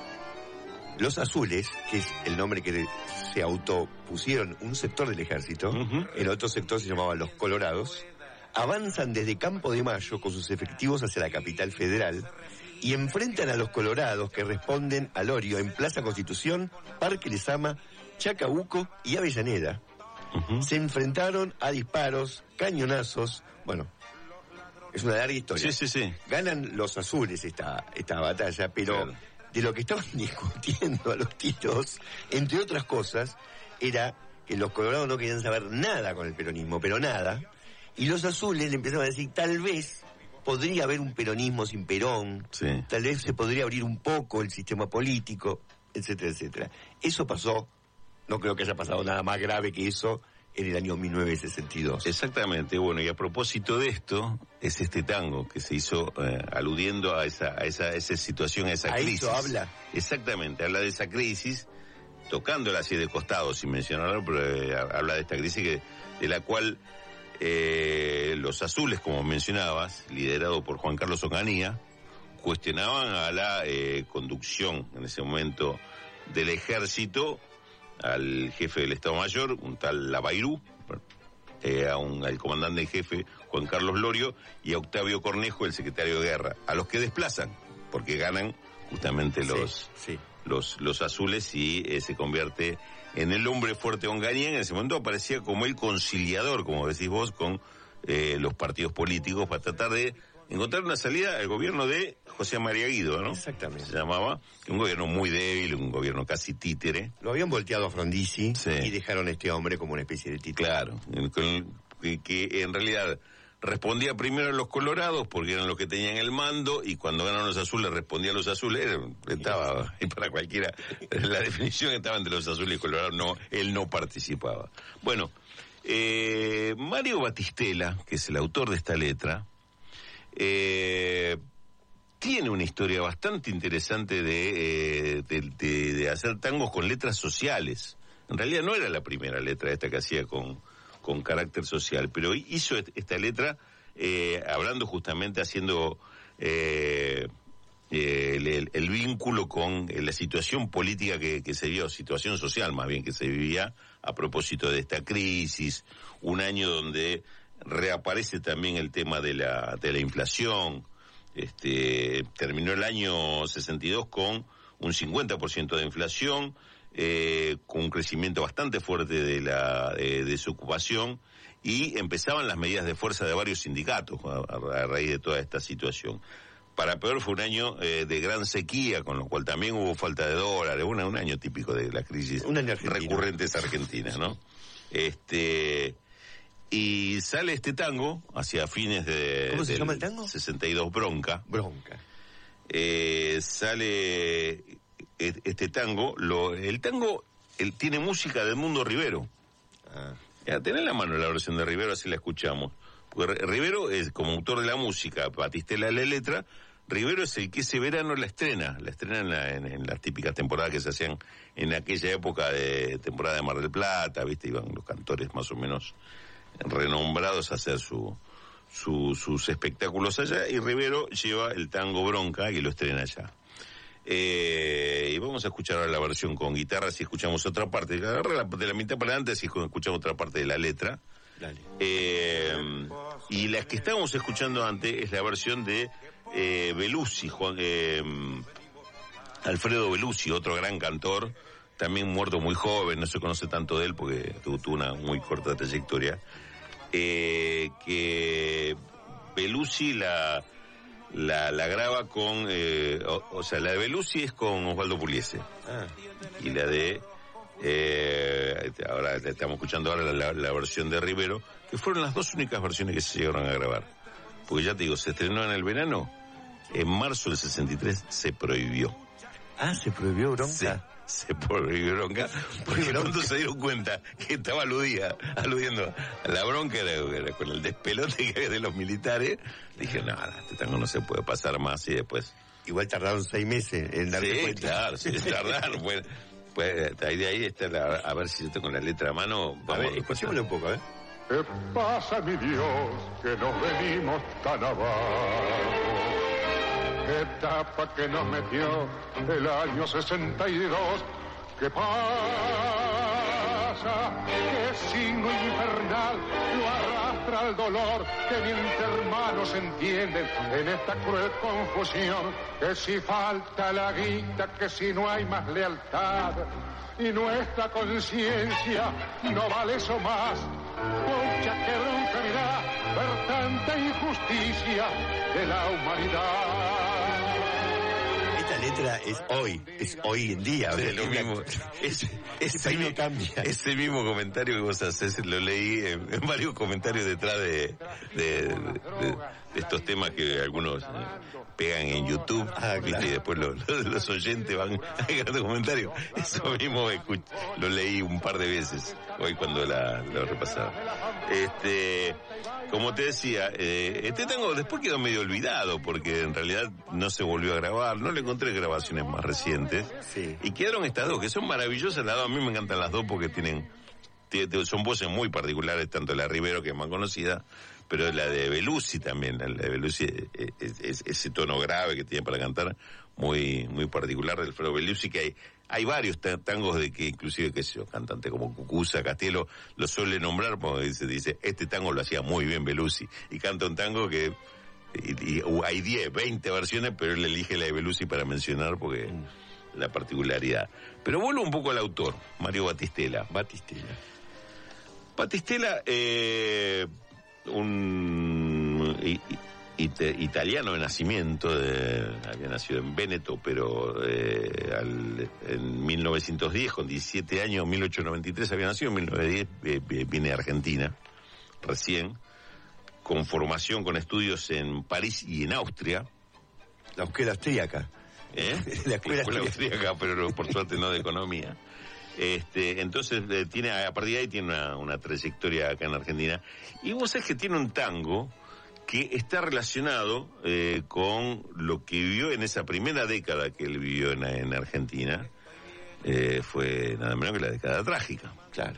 Los Azules, que es el nombre que se autopusieron un sector del ejército, uh-huh. El otro sector se llamaba Los Colorados, avanzan desde Campo de Mayo con sus efectivos hacia la capital federal y enfrentan a los Colorados que responden al Orio en Plaza Constitución, Parque Lezama, Chacabuco y Avellaneda. Uh-huh. Se enfrentaron a disparos, cañonazos, bueno, es una larga historia. Sí, sí, sí. Ganan los Azules esta, esta batalla, pero claro. De lo que estaban discutiendo a los tiros, entre otras cosas, era que los Colorados no querían saber nada con el peronismo, pero nada, y los Azules le empezaban a decir, tal vez podría haber un peronismo sin Perón, sí. Tal vez se podría abrir un poco el sistema político, etcétera, etcétera. Eso pasó, no creo que haya pasado nada más grave que eso, en el año mil novecientos sesenta y dos. Exactamente, bueno, y a propósito de esto, es este tango que se hizo eh, aludiendo a esa, a esa, a esa situación, a esa ¿A crisis. eso habla? Exactamente, habla de esa crisis, tocándola así de costado, sin mencionarlo, pero eh, habla de esta crisis que, de la cual eh, los Azules, como mencionabas, liderado por Juan Carlos Onganía, cuestionaban a la eh, conducción en ese momento del ejército, al jefe del Estado Mayor, un tal Lavairú, eh, a un, al comandante en jefe Juan Carlos Lorio y a Octavio Cornejo, el secretario de guerra, a los que desplazan, porque ganan justamente los, sí, sí. los, los Azules y eh, se convierte en el hombre fuerte Onganía. En ese momento aparecía como el conciliador, como decís vos, con eh, los partidos políticos para tratar de encontrar una salida al gobierno de José María Guido, ¿no? Exactamente. Se llamaba, un gobierno muy débil, un gobierno casi títere. Lo habían volteado a Frondizi, sí. Y dejaron a este hombre como una especie de títere. Claro, que, que en realidad respondía primero a los Colorados porque eran los que tenían el mando, y cuando ganaron los Azules respondía a los Azules. Estaba, y para cualquiera, la definición estaba entre los Azules y Colorados, no, él no participaba. Bueno, eh, Mario Batistela, que es el autor de esta letra, Eh, tiene una historia bastante interesante de, eh, de, de, de hacer tangos con letras sociales. En realidad no era la primera letra esta que hacía con, con carácter social, pero hizo esta letra eh, hablando justamente, haciendo eh, eh, el, el vínculo con la situación política que, que se vio, situación social más bien que se vivía a propósito de esta crisis, un año donde reaparece también el tema de la de la inflación. Este terminó el año sesenta y dos con un cincuenta por ciento de inflación, eh, con un crecimiento bastante fuerte de la de desocupación, y empezaban las medidas de fuerza de varios sindicatos a, a raíz de toda esta situación. Para peor fue un año eh, de gran sequía, con lo cual también hubo falta de dólares, una, un año típico de la crisis recurrentes argentinas, ¿no? Este Y sale este tango hacia fines de... ¿Cómo se llama el tango? sesenta y dos, Bronca. Bronca. Eh, sale este tango. Lo, el tango el, tiene música de Edmundo Rivero. Ah. Ya, ten en la mano la versión de Rivero, así la escuchamos. Porque Rivero es como autor de la música, Batistela la letra. Rivero es el que ese verano la estrena. La estrena en, la, en, en las típicas temporadas que se hacían en aquella época de temporada de Mar del Plata, ¿viste? Iban los cantores más o menos renombrados a hacer su, su, sus espectáculos allá, y Rivero lleva el tango Bronca y lo estrena allá. Eh, y vamos a escuchar ahora la versión con guitarra, si escuchamos otra parte, agarra la, de la mitad para adelante, si escuchamos otra parte de la letra. Dale. Eh, y la que estábamos escuchando antes es la versión de eh, Belusi, Juan, eh, Alfredo Belusi, otro gran cantor, también muerto muy joven, no se conoce tanto de él porque tuvo, tuvo una muy corta trayectoria. Eh, que Belusi la, la, la graba con, eh, o, o sea, la de Belusi es con Osvaldo Pugliese. Ah. Y la de, eh, ahora estamos escuchando ahora la, la, la versión de Rivero, que fueron las dos únicas versiones que se llegaron a grabar. Porque ya te digo, se estrenó en el verano, en marzo del sesenta y tres se prohibió. Ah, se prohibió Bronca. Sí. Se prohibió Bronca, porque cuando se dieron cuenta que estaba aludía, aludiendo a la bronca era, era con el despelote que había de los militares, dije, no, no, este tango no se puede pasar más, y después... Igual tardaron seis meses en darse sí, cuenta. Claro, sí, tardaron. Bueno, Pues ahí de ahí está la, a ver si yo tengo la letra a mano. A ver, escuchémoslo un poco, ¿eh? ¿Qué pasa, mi Dios, que nos venimos tan abajo? ¿Qué etapa que nos metió el año sesenta y dos? ¿Qué pasa? ¿Qué signo infernal lo arrastra al dolor que ni entre hermanos entienden en esta cruel confusión? Que si falta la guita, que si no hay más lealtad y nuestra conciencia no vale eso más. Pucha, qué bronca me da ver tanta injusticia de la humanidad. Esta letra es hoy, es hoy en día. Sí, o sea, lo es mismo. la- Es, Ese país no cambia. Ese mismo comentario que vos haces, lo leí en, en varios comentarios detrás de, de, de- de estos temas que algunos eh, pegan en YouTube, Ah, ¿viste? claro. Y después lo- lo- los oyentes van agregando comentarios. Eso mismo escuch- lo leí un par de veces hoy cuando la, lo repasaba. Este, como te decía, eh, este tango después quedó medio olvidado porque en realidad no se volvió a grabar, no le encontré grabaciones más recientes. Sí. Y quedaron estas dos, que son maravillosas las dos. A mí me encantan las dos porque tienen, tiene- son voces muy particulares, tanto la de Rivero, que es más conocida, pero la de Belusi también. La de Belusi, eh, es, es- ese tono grave que tiene para cantar, muy muy particular del Alfredo Belusi, que hay hay varios ta- tangos de que inclusive, qué sé yo, cantantes como Cucuza, Castielo, lo suele nombrar porque dice, dice, este tango lo hacía muy bien Belusi, y canta un tango que y, y, uh, hay diez, veinte versiones, pero él elige la de Belusi para mencionar porque la particularidad. Pero vuelvo un poco al autor, Mario Battistella. Battistella. Battistella, eh, un i- i- it- italiano de nacimiento, de- había nacido en Véneto, pero eh, al- en mil novecientos diez, con diecisiete años, mil ochocientos noventa y tres había nacido, en mil novecientos diez eh, eh, viene a Argentina, recién, con formación, con estudios en París y en Austria. La escuela austríaca. ¿Eh? La escuela austríaca, pero por suerte no de economía. Este, entonces eh, tiene, a partir de ahí tiene una, una trayectoria acá en Argentina. Y vos sabés que tiene un tango que está relacionado eh, con lo que vivió en esa primera década que él vivió en, en Argentina. Eh, fue nada menos que la década trágica. Claro.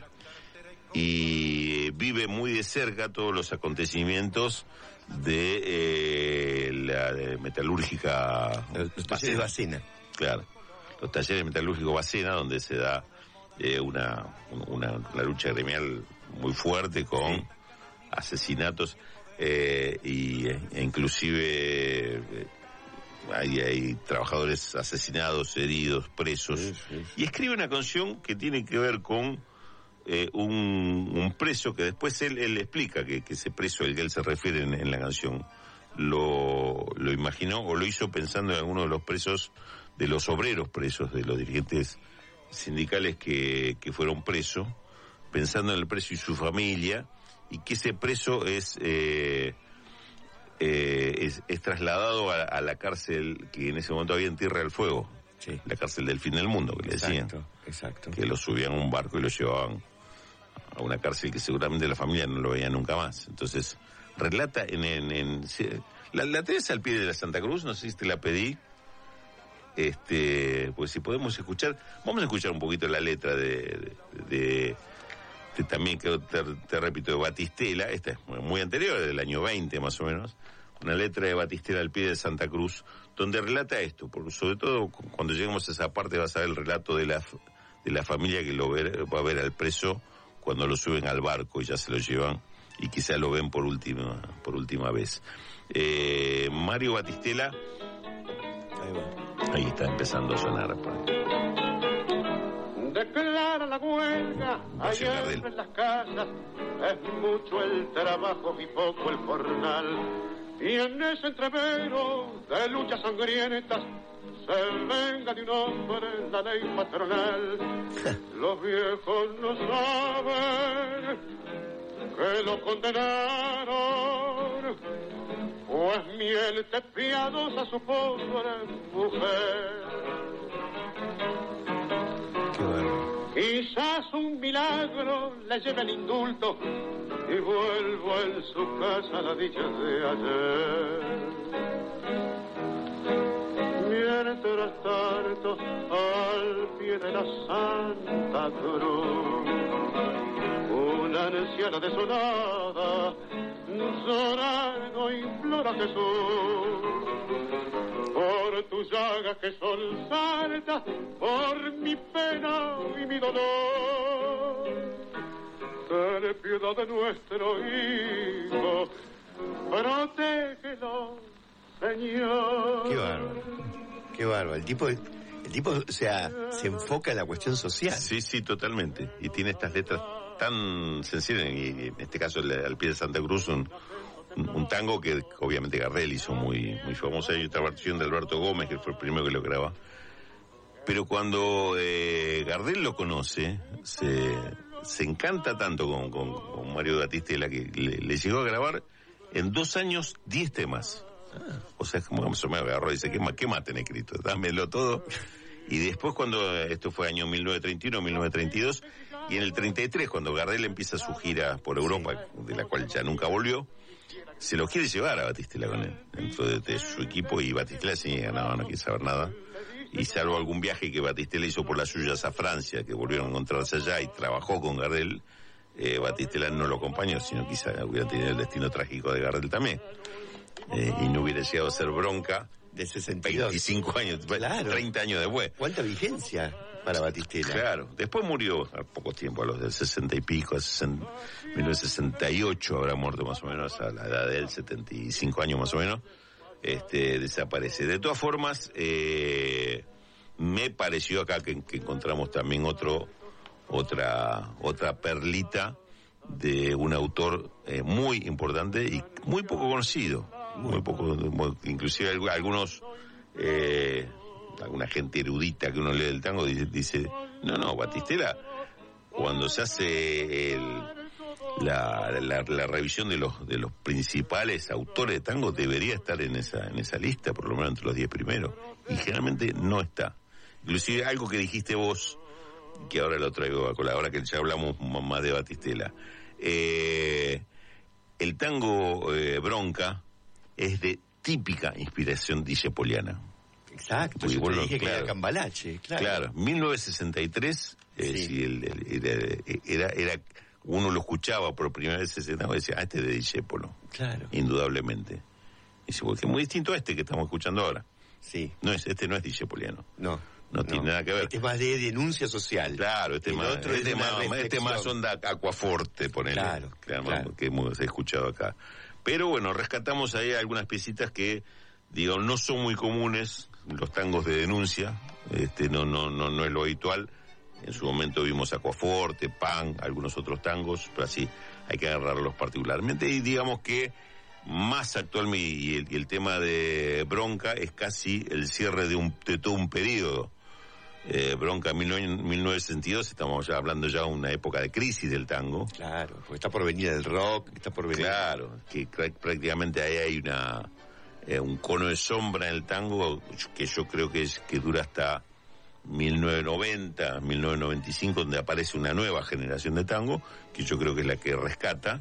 Y vive muy de cerca todos los acontecimientos de eh, la de metalúrgica Los talleres de Bacena. Claro, los talleres metalúrgicos Bacena, donde se da eh, una, una, una lucha gremial muy fuerte con sí. asesinatos eh, y, e inclusive eh, hay, hay trabajadores asesinados, heridos, presos. Sí, sí, sí. Y escribe una canción que tiene que ver con eh, un, un preso que después él, él explica que, que ese preso al que él se refiere en, en la canción lo, lo imaginó o lo hizo pensando en alguno de los presos, de los obreros presos, de los dirigentes sindicales que, que fueron presos, pensando en el preso y su familia, y que ese preso es eh, eh, es, es trasladado a, a la cárcel que en ese momento había en Tierra del Fuego, sí. La cárcel del fin del mundo, que le decían. Exacto, exacto. Que lo subían a un barco y lo llevaban a una cárcel que seguramente la familia no lo veía nunca más. Entonces, relata en... en, en la, la tenés al pie de la Santa Cruz, no sé si te la pedí. Este, pues si podemos escuchar, vamos a escuchar un poquito la letra de, de, de, de también que te, te repito, de Battistella, esta es muy anterior, del año veinte más o menos, una letra de Battistella al pie de Santa Cruz, donde relata esto, porque sobre todo cuando lleguemos a esa parte vas a ver el relato de la, de la familia que lo ver, va a ver al preso cuando lo suben al barco y ya se lo llevan, y quizá lo ven por última, por última vez. Eh, Mario Battistella, ahí va. Ahí está empezando a sonar. Declara la huelga, allá en las casas, es mucho el trabajo y poco el jornal. Y en ese entrevero de luchas sangrientas se venga de un hombre la ley patronal. Los viejos no saben que lo condenaron, pues miel de piadosa su pobre mujer. Qué bueno. Quizás un milagro le lleve el indulto y vuelvo en su casa a la dicha de ayer. mientras tanto al pie de la Santa Cruz una anciana desolada llorando implora a Jesús por tus llagas que son santas, por mi pena y mi dolor. Ten piedad de nuestro hijo, protégelo, Señor. Qué bárbaro. Qué bárbaro. El tipo, el tipo, o sea, se enfoca en la cuestión social. Sí, sí, totalmente. Y tiene estas letras tan sencillas, y en este caso el, al pie de Santa Cruz, un, un, un tango que obviamente Gardel hizo muy, muy famoso. Hay otra versión de Alberto Gómez, que fue el primero que lo graba. Pero cuando eh, Gardel lo conoce, se, se encanta tanto con, con, con Mario Batistela que le, le llegó a grabar en dos años diez temas. Ah, o sea, es como que me agarró y dice, ¿qué, qué más tenés escrito? Dámelo todo. Y después cuando, esto fue año mil novecientos treinta y uno, mil novecientos treinta y dos, y en el treinta y tres, cuando Gardel empieza su gira por Europa, sí, de la cual ya nunca volvió, se lo quiere llevar a Batistela con él, dentro de, de su equipo, y Batistela sí, no, no quiere saber nada. Y salvo algún viaje que Batistela hizo por las suyas a Francia, que volvieron a encontrarse allá y trabajó con Gardel, eh, Batistela no lo acompañó, sino quizá hubiera tenido el destino trágico de Gardel también. Eh, y no hubiera llegado a ser Bronca de sesenta y dos. veinticinco años, claro, treinta años después. ¿Cuánta vigencia para Batistela? Claro, después murió a poco tiempo, a los del sesenta y pico, a sesenta, mil novecientos sesenta y ocho habrá muerto más o menos, a la edad de él, setenta y cinco años más o menos, este, desaparece. De todas formas, eh, me pareció acá que, que encontramos también otro, otra, otra perlita de un autor eh, muy importante y muy poco conocido. Muy poco, muy, inclusive algunos, eh, alguna gente erudita que uno lee el tango dice, dice no, no, Batistela, cuando se hace el, la, la, la revisión de los de los principales autores de tango, debería estar en esa en esa lista, por lo menos entre los diez primeros, y generalmente no está. Inclusive algo que dijiste vos, que ahora lo traigo a cola, ahora que ya hablamos más de Batistela, eh, el tango eh, Bronca es de típica inspiración discepoliana. Exacto, yo te dije que era Cambalache, claro. Claro, mil novecientos sesenta y tres, eh, sí. si el, el, era, era, era, uno lo escuchaba por primera vez ese tango y decía, ah, este es de Discépolo. Claro. Indudablemente. Y dice, porque es muy distinto a este que estamos escuchando ahora. Sí. No es, este no es discepoliano. No. No, no tiene nada que ver. Este es más de denuncia social. Claro, este, más, otro este, es más, este más onda Aquaforte, ponele. Claro, claro, claro. Que hemos escuchado acá. Pero bueno, rescatamos ahí algunas piecitas que, digo, no son muy comunes, los tangos de denuncia, este no no no no es lo habitual. En su momento vimos Aquaforte, Pan, algunos otros tangos, pero así hay que agarrarlos particularmente. Y digamos que más actualmente, y el, y el tema de Bronca es casi el cierre de, un, de todo un periodo. Eh, Bronca mil novecientos sesenta y dos, estamos ya hablando ya de una época de crisis del tango. Claro, porque está por venir el rock, está por venir... Claro, que prácticamente ahí hay una eh, un cono de sombra en el tango que yo creo que es que dura hasta mil novecientos noventa, mil novecientos noventa y cinco, donde aparece una nueva generación de tango, que yo creo que es la que rescata.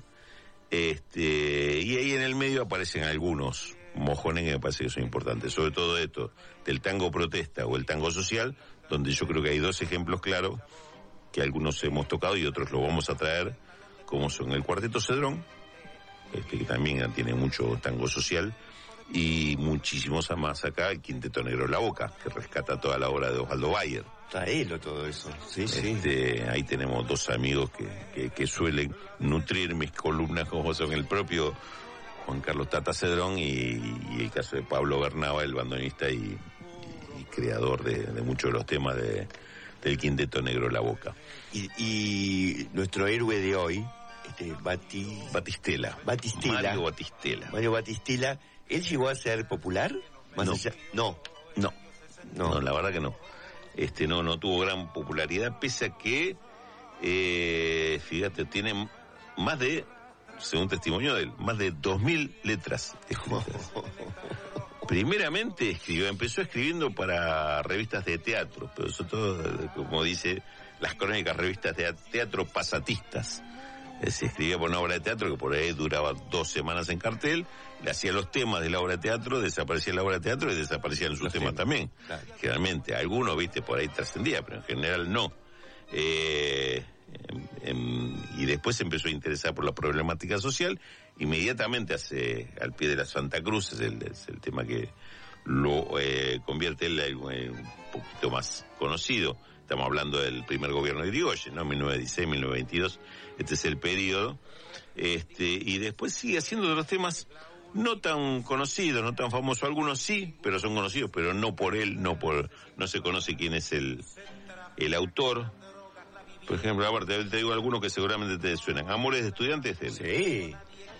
Este, y ahí en el medio aparecen algunos mojones que me parece que son importantes, sobre todo esto, del tango protesta o el tango social, donde yo creo que hay dos ejemplos claros, que algunos hemos tocado y otros lo vamos a traer, como son el Cuarteto Cedrón, este, que también tiene mucho tango social, y muchísimos más acá, el Quinteto Negro La Boca, que rescata toda la obra de Osvaldo Bayer. Traelo todo eso, sí, este, sí. Ahí tenemos dos amigos que, que, que suelen nutrir mis columnas, como son el propio Juan Carlos Tata Cedrón y, y el caso de Pablo Bernaba, el bandoneonista y, y, y creador de, de muchos de los temas de, del Quinteto Negro La Boca. Y, y nuestro héroe de hoy, este, Bati... Batistela. Batistela. Mario Batistela. Mario Batistela, ¿él llegó a ser popular? Más no. Allá? no. No. No. No, la verdad que no. Este no no tuvo gran popularidad, pese a que, eh, fíjate, tiene más de, según testimonio de él, más de dos mil letras escritas. Primeramente escribió, empezó escribiendo para revistas de teatro, pero sobre todo, como dice, las crónicas revistas de teatro pasatistas. Se escribía por una obra de teatro que por ahí duraba dos semanas en cartel, le hacía los temas de la obra de teatro, desaparecía la obra de teatro y desaparecían sus temas también. Claro. Generalmente, algunos, viste, por ahí trascendía, pero en general no. Eh, en, en, y después se empezó a interesar por la problemática social, inmediatamente hace al pie de la Santa Cruz, es el, es el tema que lo eh, convierte en, en un poquito más conocido. Estamos hablando del primer gobierno de Irigoyen, ¿no? mil novecientos dieciséis, mil novecientos veintidós, este es el periodo. Este, y después sigue haciendo otros temas no tan conocidos, no tan famosos. Algunos sí, pero son conocidos, pero no por él, no por, no se conoce quién es el, el autor. Por ejemplo, aparte, te digo algunos que seguramente te suenan. Amores de estudiantes, de él. Sí.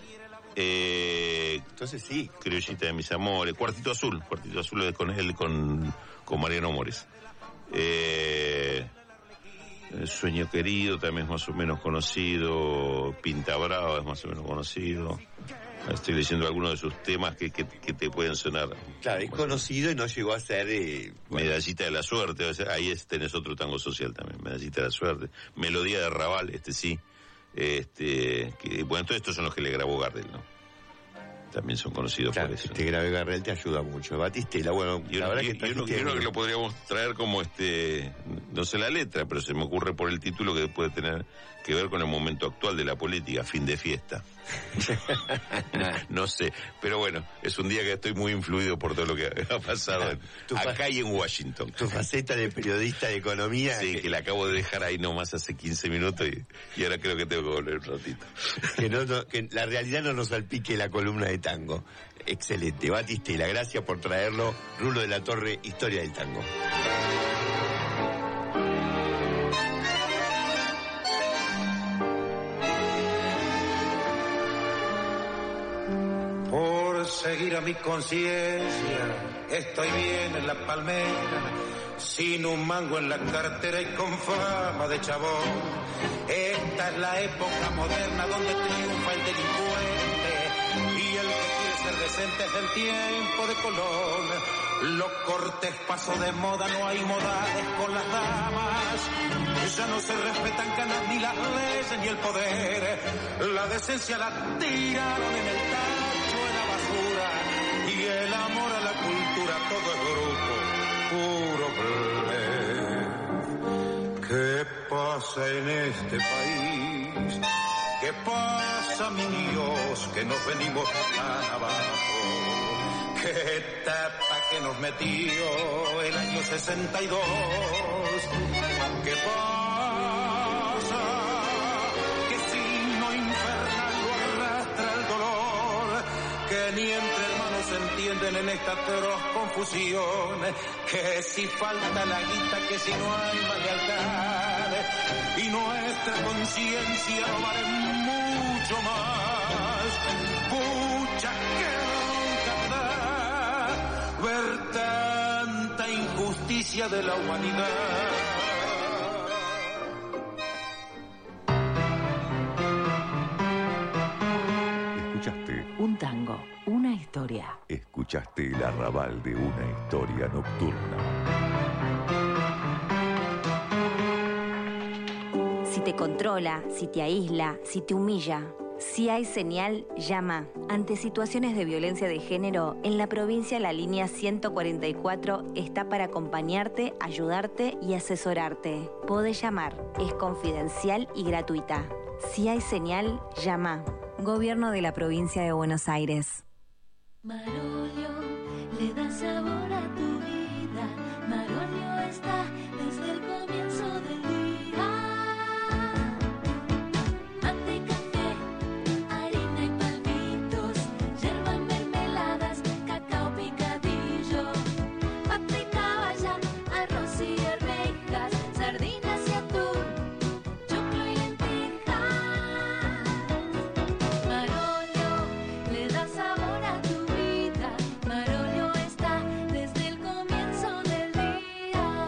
Eh, Entonces sí. Criollita de mis amores, Cuartito Azul, Cuartito Azul es con él, con, con Mariano Mores. Eh, Sueño Querido también es más o menos conocido, Pinta Brava es más o menos conocido. Estoy leyendo algunos de sus temas que, que, que te pueden sonar. Claro, es conocido y no llegó a ser... Eh, Medallita de la Suerte, o sea, ahí tenés otro tango social también, Medallita de la Suerte. Melodía de Raval, este sí. Este, que, bueno, todos estos son los que le grabó Gardel, ¿no? También son conocidos claro, por eso. Este grave Gardel te ayuda mucho. Batistela, bueno, y uno, la verdad y, que y uno, y uno que lo podríamos traer como este, no sé la letra, pero se me ocurre por el título que puede tener que ver con el momento actual de la política, Fin de Fiesta. No sé, pero bueno, es un día que estoy muy influido por todo lo que ha pasado en, acá y en Washington. Tu faceta de periodista de economía. Sí, que, que la acabo de dejar ahí nomás hace quince minutos y, y ahora creo que tengo que volver un ratito. Que, no, no, que la realidad no nos salpique la columna de tango. Excelente. Batistela, gracias por traerlo. Rulo de la Torre, Historia del Tango. Por seguir a mi conciencia, estoy bien en la palmera, sin un mango en la cartera y con fama de chabón. Esta es la época moderna donde triunfa el delincuente y el que quiere ser decente es del tiempo de Colón. Los cortes pasó de moda, no hay modales con las damas, ya no se respetan canas ni las leyes ni el poder. La decencia la tiraron en el tacho de la basura y el amor a la cultura todo es grupo, puro plebe. ¿Qué pasa en este país? ¿Qué pasa, mi Dios, que nos venimos tan abajo? ¿Qué tapa que nos metió el año sesenta y dos? ¿Qué pasa? ¿Qué signo infernal lo arrastra el dolor? Que ni entre hermanos se entienden en esta atroz confusión. Que si falta la guita, que si no hay más lealtad, y nuestra conciencia no vale mucho más. Pucha, que bronca da ver tanta injusticia de la humanidad. Escuchaste Un tango, una historia. Escuchaste el arrabal de una historia nocturna. Si te controla, si te aísla, si te humilla, si hay señal, llama. Ante situaciones de violencia de género, en la provincia la línea ciento cuarenta y cuatro está para acompañarte, ayudarte y asesorarte. Podés llamar, es confidencial y gratuita. Si hay señal, llama. Gobierno de la Provincia de Buenos Aires. Maró.